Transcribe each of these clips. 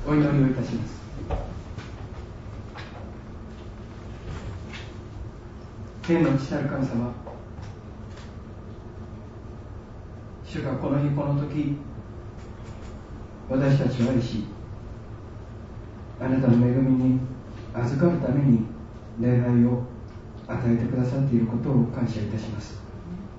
お祈りをいたします。天の父なる神様、主がこの日この時私たちを愛し、あなたの恵みに預かるために礼拝を与えてくださっていることを感謝いたします。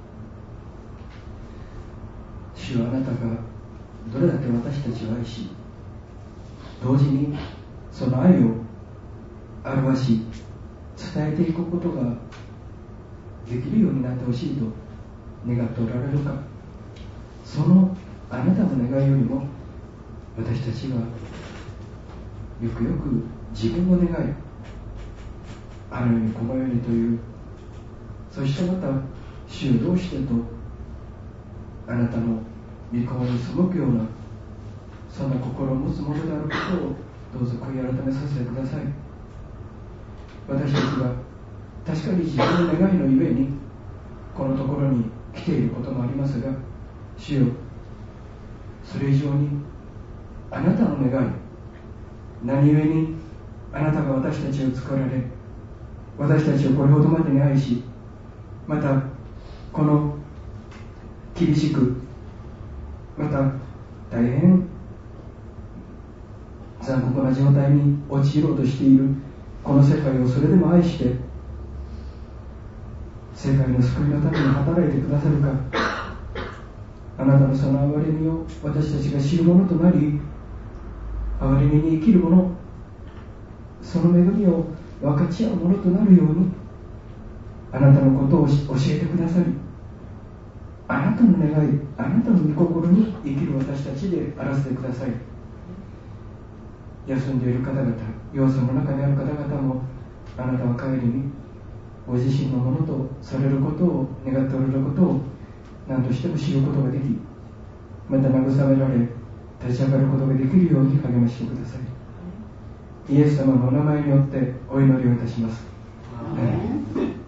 主はあなたがどれだけ私たちを愛し、同時にその愛を表し伝えていくことができるようになってほしいと願っておられるか、そのあなたの願いよりも私たちはよくよく自分を願い、あの世にこの世にという、そしてまた主をどうしてとあなたの御顔に背くようなそんな心を持つものであることをどうぞ悔い改めさせてください。私たちが確かに自分の願いのゆえにこのところに来ていることもありますが、主よ、それ以上にあなたの願い、何故にあなたが私たちを作られ、私たちをこれほどまでに愛し、またこの厳しく、また大変残酷な状態に陥ろうとしているこの世界をそれでも愛して世界の救いのために働いてくださるか、あなたのその憐れみを私たちが知るものとなり、憐れみに生きるもの、その恵みを分かち合うものとなるようにあなたのことを教えてくださり、あなたの願い、あなたの御心に生きる私たちであらせてください。休んでいる方々、要素の中にある方々もあなたは帰りにご自身のものとされることを願っておられることを何としても知ることができ、また慰められ立ち上がることができるように励ましてください。イエス様のお名前によってお祈りをいたします。